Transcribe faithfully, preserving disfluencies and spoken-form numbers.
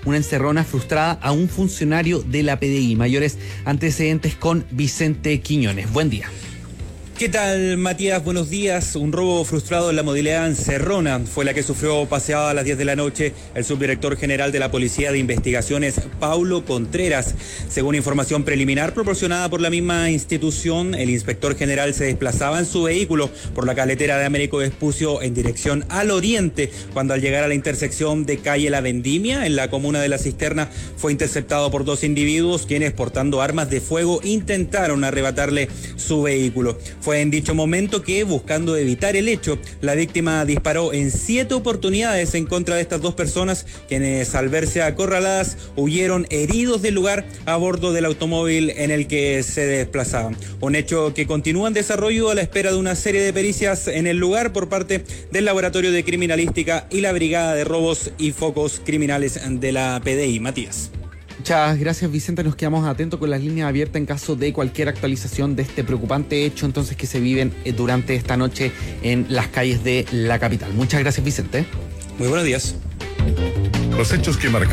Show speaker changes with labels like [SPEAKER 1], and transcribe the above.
[SPEAKER 1] una encerrona frustrada a un funcionario de la P D I. Mayores antecedentes con Vicente Quiñones. Buen día.
[SPEAKER 2] ¿Qué tal, Matías? Buenos días. Un robo frustrado en la modalidad encerrona fue la que sufrió paseada a las diez de la noche el subdirector general de la Policía de Investigaciones, Paulo Contreras. Según información preliminar proporcionada por la misma institución, el inspector general se desplazaba en su vehículo por la carretera de Américo Vespucio en dirección al oriente, cuando al llegar a la intersección de calle La Vendimia, en la comuna de La Cisterna, fue interceptado por dos individuos quienes, portando armas de fuego, intentaron arrebatarle su vehículo. Fue en dicho momento que, buscando evitar el hecho, la víctima disparó en siete oportunidades en contra de estas dos personas, quienes al verse acorraladas huyeron heridos del lugar a bordo del automóvil en el que se desplazaban. Un hecho que continúa en desarrollo a la espera de una serie de pericias en el lugar por parte del Laboratorio de Criminalística y la Brigada de Robos y Focos Criminales de la P D I. Matías.
[SPEAKER 1] Muchas gracias, Vicente. Nos quedamos atentos con las líneas abiertas en caso de cualquier actualización de este preocupante hecho entonces que se viven durante esta noche en las calles de la capital. Muchas gracias, Vicente.
[SPEAKER 2] Muy buenos días.
[SPEAKER 3] Los hechos que marcan